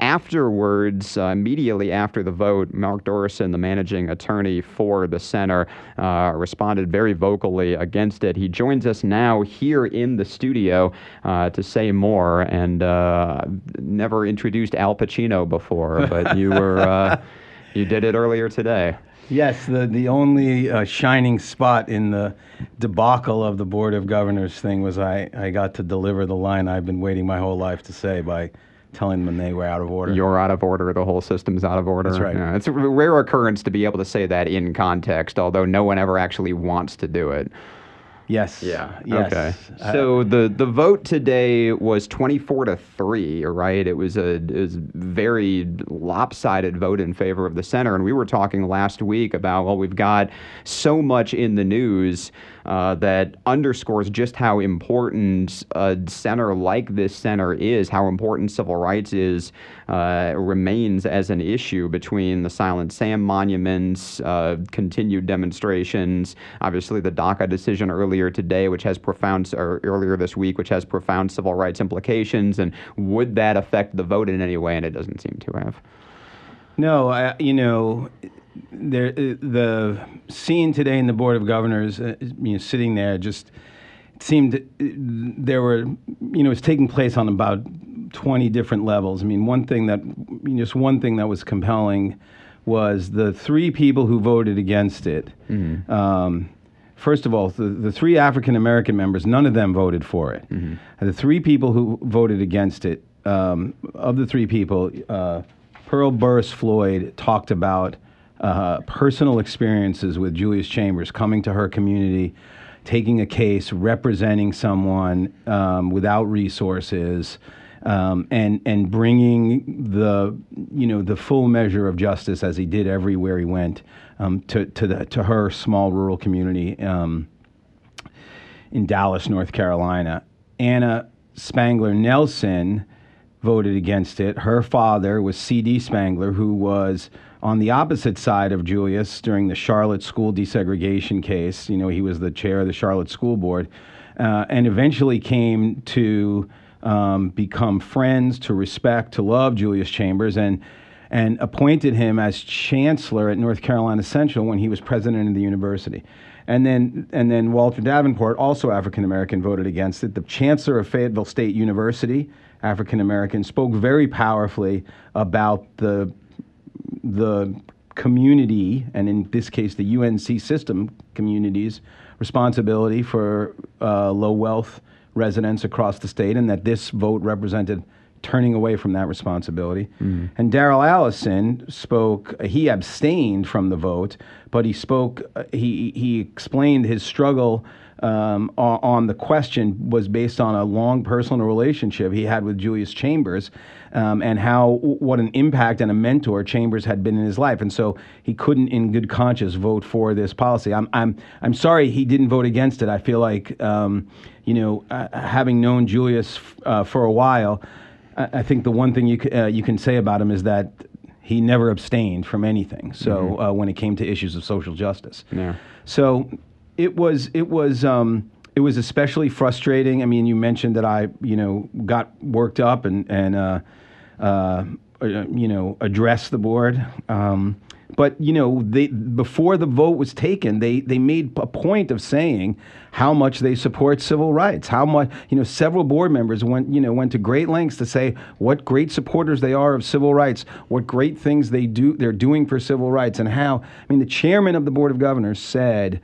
afterwards, immediately after the vote, Mark Dorison, the managing attorney for the center, responded very vocally against it. He joins us now here in the studio to say more, and never introduced Al Pacino before, but you were you did it earlier today. Yes, the only shining spot in the debacle of the Board of Governors thing was I got to deliver the line I've been waiting my whole life to say by telling them they were out of order. You're out of order. The whole system's out of order. That's right. Yeah, it's a rare occurrence to be able to say that in context, although no one ever actually wants to do it. Yes. Yeah. Yes. Okay. So the vote today was 24-3, right? It was a very lopsided vote in favor of the center. And we were talking last week about, well, we've got so much in the news that underscores just how important a center like this center is, how important civil rights remains as an issue between the Silent Sam monuments, continued demonstrations, obviously the DACA decision earlier today, earlier this week, which has profound civil rights implications. And would that affect the vote in any way? And it doesn't seem to have. No, the scene today in the Board of Governors, sitting there, just seemed there were, it's taking place on about 20 different levels. I mean, one thing that was compelling was the three people who voted against it. Mm-hmm. First of all, the three African American members, none of them voted for it. Mm-hmm. The three people who voted against it, of the three people, Pearl Burris Floyd talked about personal experiences with Julius Chambers, coming to her community, taking a case, representing someone without resources, and bringing the full measure of justice, as he did everywhere he went, to her small rural community in Dallas, North Carolina. Anna Spangler Nelson voted against it. Her father was C.D. Spangler, who was on the opposite side of Julius during the Charlotte school desegregation case. He was the chair of the Charlotte School Board, and eventually came to become friends, to respect, to love Julius Chambers, and appointed him as chancellor at North Carolina Central when he was president of the university. And then Walter Davenport, also African American, voted against it. The chancellor of Fayetteville State University, African American, spoke very powerfully about the community, and in this case the UNC system community's responsibility for low wealth residents across the state, and that this vote represented turning away from that responsibility. Mm-hmm. And Darrell Allison spoke, he abstained from the vote, but he spoke, he explained his struggle on the question was based on a long personal relationship he had with Julius Chambers, and what an impact and a mentor Chambers had been in his life. And so he couldn't in good conscience vote for this policy. I'm sorry he didn't vote against it. I feel like, having known Julius for a while, I think the one thing you can say about him is that he never abstained from anything. So mm-hmm. When it came to issues of social justice, yeah. So it was especially frustrating. I mean, you mentioned that I got worked up and addressed the board. But before the vote was taken, they made a point of saying how much they support civil rights. How much, several board members went to great lengths to say what great supporters they are of civil rights, what great things they're doing for civil rights, and how. I mean, the chairman of the Board of Governors said,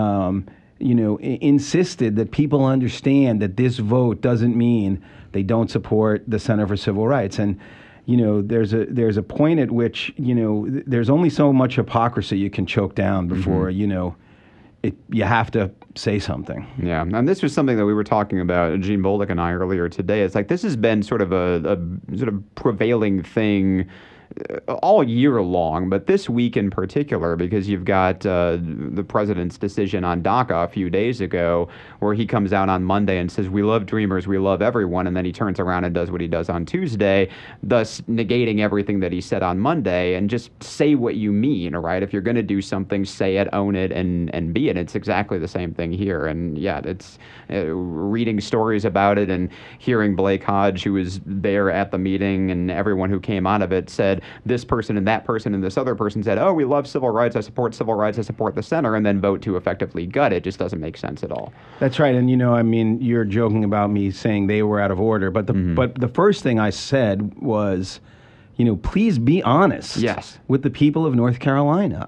insisted that people understand that this vote doesn't mean they don't support the Center for Civil Rights. And there's a point at which there's only so much hypocrisy you can choke down before mm-hmm. You have to say something. Yeah, and this was something that we were talking about, Gene Bolduc and I, earlier today. It's like this has been sort of a prevailing thing all year long, but this week in particular, because you've got the president's decision on DACA a few days ago, where he comes out on Monday and says, we love Dreamers, we love everyone, and then he turns around and does what he does on Tuesday, thus negating everything that he said on Monday. And just say what you mean, right? If you're going to do something, say it, own it, and be it. It's exactly the same thing here. And yeah, it's reading stories about it and hearing Blake Hodge, who was there at the meeting, and everyone who came out of it said, this person and that person and this other person said, oh, we love civil rights, I support civil rights, I support the center, and then vote to effectively gut it. Just doesn't make sense at all. That's right. And, I mean, you're joking about me saying they were out of order, but the first thing I said was, please be honest with the people of North Carolina.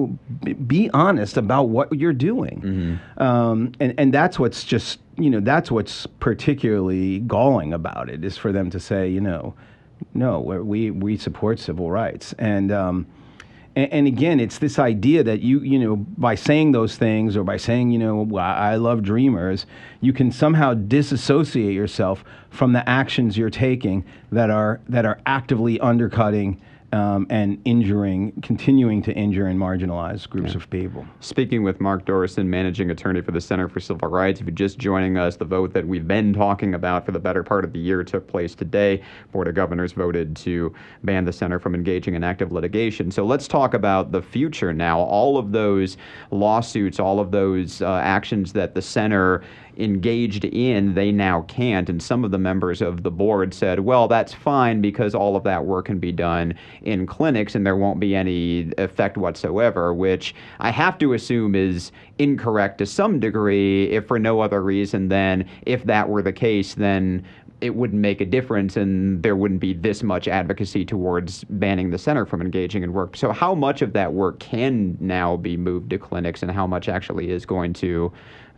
Be honest about what you're doing. And that's what's just, that's what's particularly galling about it, is for them to say, no, we support civil rights. And again, it's this idea that by saying those things, or by saying, I love Dreamers, you can somehow disassociate yourself from the actions you're taking that are actively undercutting and continuing to injure and marginalize groups of people. Speaking with Mark Dorison, managing attorney for the Center for Civil Rights. If you're just joining us, the vote that we've been talking about for the better part of the year took place today. Board of Governors voted to ban the center from engaging in active litigation. So let's talk about the future now. All of those lawsuits, all of those actions that the center engaged in, they now can't. And some of the members of the board said, well, that's fine, because all of that work can be done in clinics and there won't be any effect whatsoever, which I have to assume is incorrect to some degree, if for no other reason than if that were the case, then it wouldn't make a difference and there wouldn't be this much advocacy towards banning the center from engaging in work. So how much of that work can now be moved to clinics, and how much actually is going to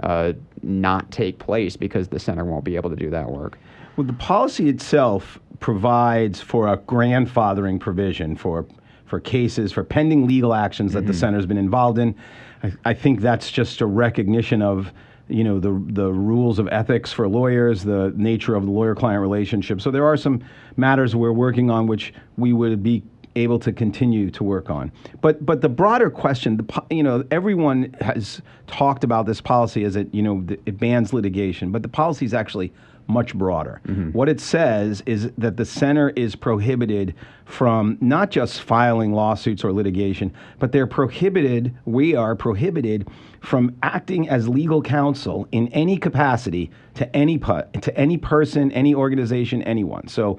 not take place because the center won't be able to do that work? Well, the policy itself provides for a grandfathering provision for cases, for pending legal actions that the center's been involved in. I think that's just a recognition of the rules of ethics for lawyers, the nature of the lawyer-client relationship. So there are some matters we're working on which we would be able to continue to work on. But the broader question, everyone has talked about this policy as it bans litigation, but the policy is actually much broader. What it says is that the center is prohibited from not just filing lawsuits or litigation, but we are prohibited from acting as legal counsel in any capacity to any person, any organization, anyone. So,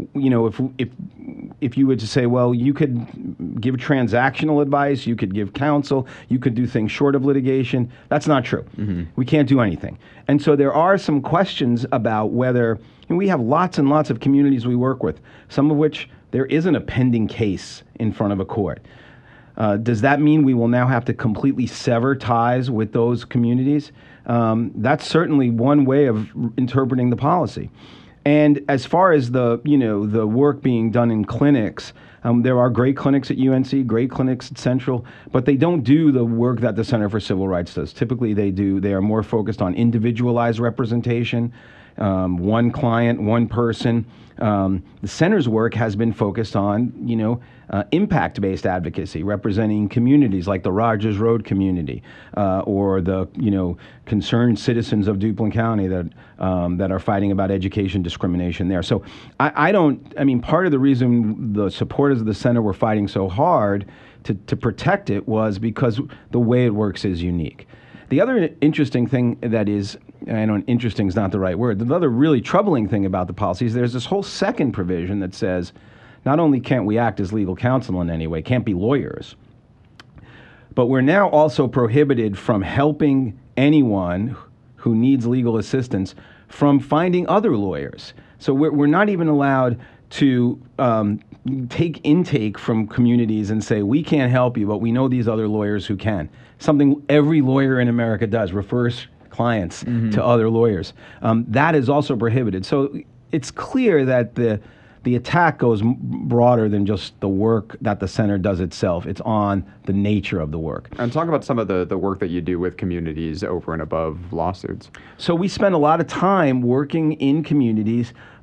if you were to say, well, you could give transactional advice, you could give counsel, you could do things short of litigation, that's not true. We can't do anything. And so there are some questions about whether, we have lots and lots of communities we work with, some of which there isn't a pending case in front of a court. Does that mean we will now have to completely sever ties with those communities? That's certainly one way of interpreting the policy. And as far as the work being done in clinics, there are great clinics at UNC, great clinics at Central, but they don't do the work that the Center for Civil Rights does. Typically, they are more focused on individualized representation, one client, one person. The center's work has been focused on, impact-based advocacy, representing communities like the Rogers Road community, or the, concerned citizens of Duplin County that are fighting about education discrimination there. So part of the reason the supporters of the center were fighting so hard to protect it was because the way it works is unique. The other interesting thing that is, I know interesting is not the right word, the other really troubling thing about the policy is there's this whole second provision that says not only can't we act as legal counsel in any way, can't be lawyers, but we're now also prohibited from helping anyone who needs legal assistance from finding other lawyers. So we're not even allowed to take intake from communities and say, we can't help you, but we know these other lawyers who can. Something every lawyer in America does, refers clients to other lawyers. That is also prohibited. So it's clear that the attack goes broader than just the work that the center does itself. It's on the nature of the work. And talk about some of the work that you do with communities over and above lawsuits. So we spend a lot of time working in communities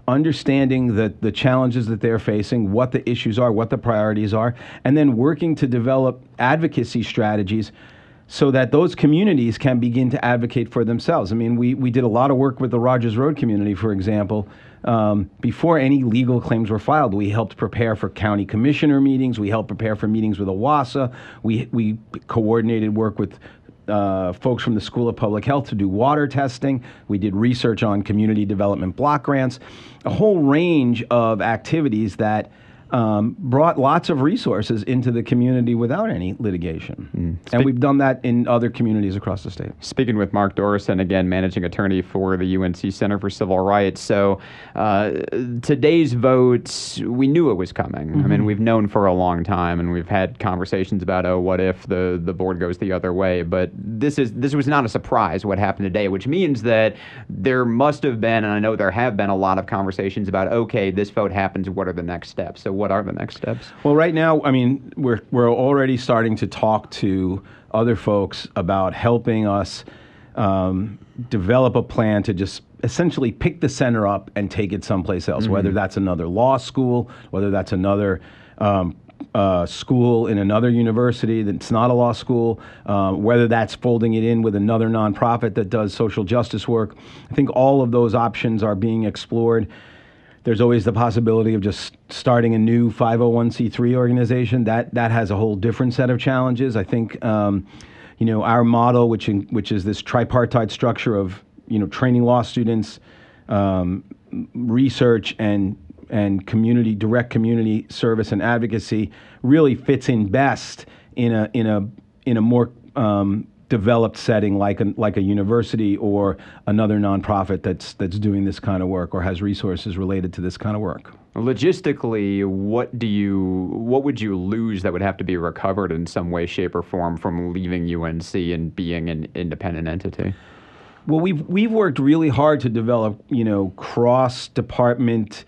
understanding the challenges that they're facing, what the issues are, what the priorities are, and then working to develop advocacy strategies so that those communities can begin to advocate for themselves. I mean, we did a lot of work with the Rogers Road community, for example. Before any legal claims were filed, we helped prepare for county commissioner meetings. We helped prepare for meetings with OWASA. We coordinated work with folks from the School of Public Health to do water testing. We did research on community development block grants, a whole range of activities that brought lots of resources into the community without any litigation. And we've done that in other communities across the state. Speaking with Mark Dorison, again, managing attorney for the UNC Center for Civil Rights. So today's vote, we knew it was coming. I mean, we've known for a long time, and we've had conversations about, oh, what if the board goes the other way? But this was not a surprise what happened today, which means that there must have been, and I know there have been a lot of conversations about, okay, this vote happens, what are the next steps? So what are the next steps? Well, right now, I mean, we're already starting to talk to other folks about helping us develop a plan to just essentially pick the center up and take it someplace else, whether that's another law school, whether that's another school in another university that's not a law school, whether that's folding it in with another nonprofit that does social justice work. I think all of those options are being explored. There's always the possibility of just starting a new 501c3 organization. That has a whole different set of challenges. I think, our model, which is this tripartite structure of, training law students, research and direct community service and advocacy, really fits in best in a more developed setting like a university or another nonprofit that's doing this kind of work or has resources related to this kind of work. Logistically, what would you lose that would have to be recovered in some way, shape, or form from leaving UNC and being an independent entity? Well, we've worked really hard to develop, cross-department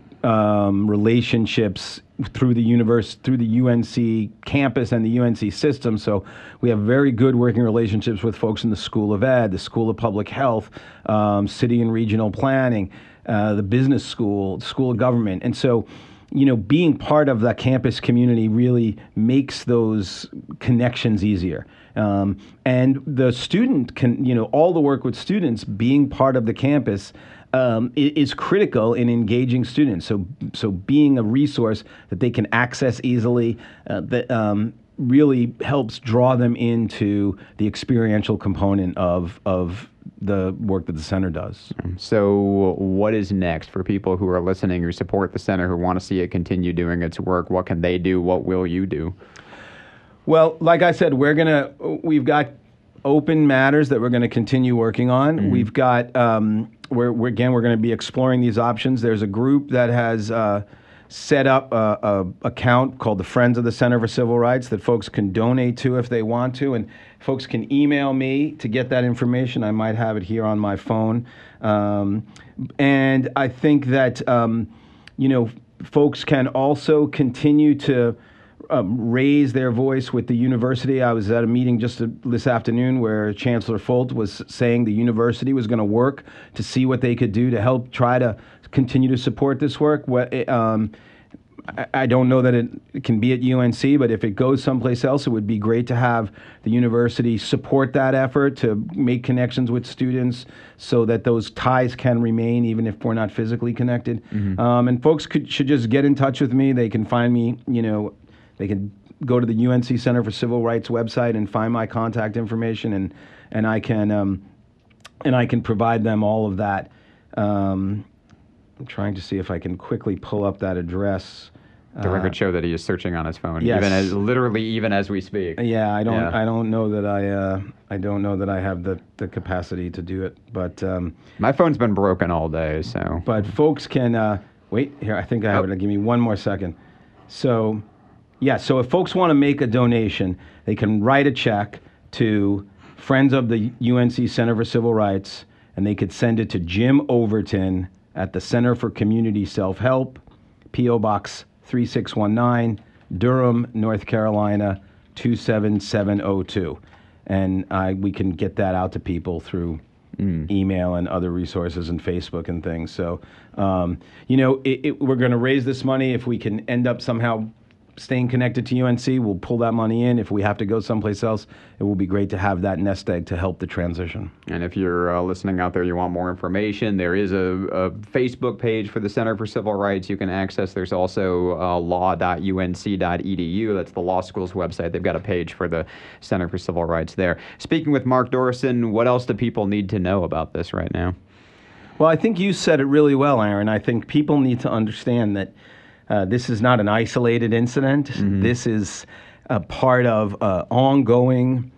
relationships through the UNC campus and the UNC system. So we have very good working relationships with folks in the School of Ed, the School of Public Health, City and Regional Planning, the Business School, School of Government. And so, being part of that campus community really makes those connections easier. And the student can, all the work with students being part of the campus is critical in engaging students. So being a resource that they can access easily, that really helps draw them into the experiential component of the work that the center does. So what is next for people who are listening, who support the center, who want to see it continue doing its work? What can they do? What will you do? Well, like I said, we've got open matters that we're going to continue working on. We've got, we're going to be exploring these options. There's a group that has set up a account called the Friends of the Center for Civil Rights that folks can donate to if they want to, and folks can email me to get that information. I might have it here on my phone. And I think that, folks can also continue to raise their voice with the university. I was at a meeting just this afternoon where Chancellor Folt was saying the university was going to work to see what they could do to help try to continue to support this work. I don't know that it can be at UNC, but if it goes someplace else, it would be great to have the university support that effort to make connections with students so that those ties can remain even if we're not physically connected. And folks should just get in touch with me. They can find me, they can go to the UNC Center for Civil Rights website and find my contact information, and I can provide them all of that. I'm trying to see if I can quickly pull up that address. The record show that he is searching on his phone, yes. even as we speak. Yeah, I don't know that I have the capacity to do it, but my phone's been broken all day, so. But folks can wait here. I think I have it. Give me one more second. So. Yeah, so if folks want to make a donation, they can write a check to Friends of the UNC Center for Civil Rights, and they could send it to Jim Overton at the Center for Community Self-Help, P.O. Box 3619, Durham, North Carolina, 27702. And we can get that out to people through email and other resources and Facebook and things. So, we're going to raise this money. If we can end up somehow staying connected to UNC, we'll pull that money in. If we have to go someplace else, it will be great to have that nest egg to help the transition. And if you're listening out there, you want more information, there is a Facebook page for the Center for Civil Rights you can access. There's also law.unc.edu. That's the law school's website. They've got a page for the Center for Civil Rights there. Speaking with Mark Dorison, what else do people need to know about this right now? Well, I think you said it really well, Aaron. I think people need to understand that this is not an isolated incident. This is a part of an ongoing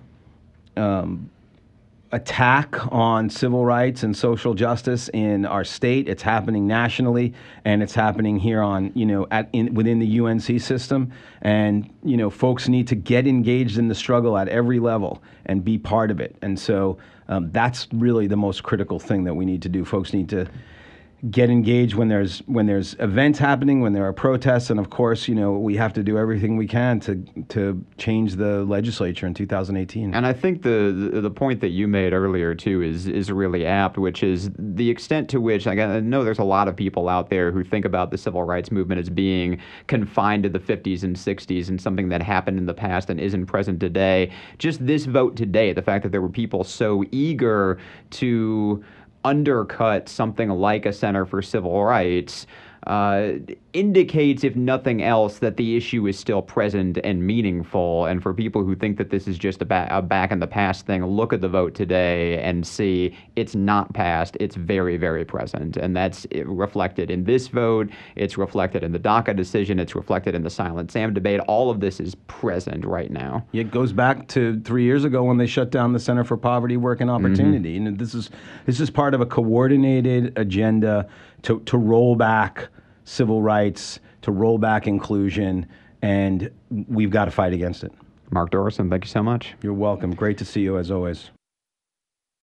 attack on civil rights and social justice in our state. It's happening nationally, and it's happening here on, within the UNC system. And, folks need to get engaged in the struggle at every level and be part of it. And so that's really the most critical thing that we need to do. Folks need to get engaged when there's events happening, when there are protests, and of course, we have to do everything we can to change the legislature in 2018. And I think the point that you made earlier too is really apt, which is the extent to which, like, I know there's a lot of people out there who think about the civil rights movement as being confined to the 50s and 60s and something that happened in the past and isn't present today. Just this vote today, the fact that there were people so eager to undercut something like a Center for Civil Rights indicates, if nothing else, that the issue is still present and meaningful. And for people who think that this is just a back in the past thing, look at the vote today and see it's not past. It's very, very present. And that's reflected in this vote. It's reflected in the DACA decision. It's reflected in the Silent Sam debate. All of this is present right now. It goes back to 3 years ago when they shut down the Center for Poverty, Work, and Opportunity. And this is part of a coordinated agenda to roll back civil rights, to roll back inclusion, and we've got to fight against it. Mark Dorison, thank you so much. You're welcome. Great to see you as always.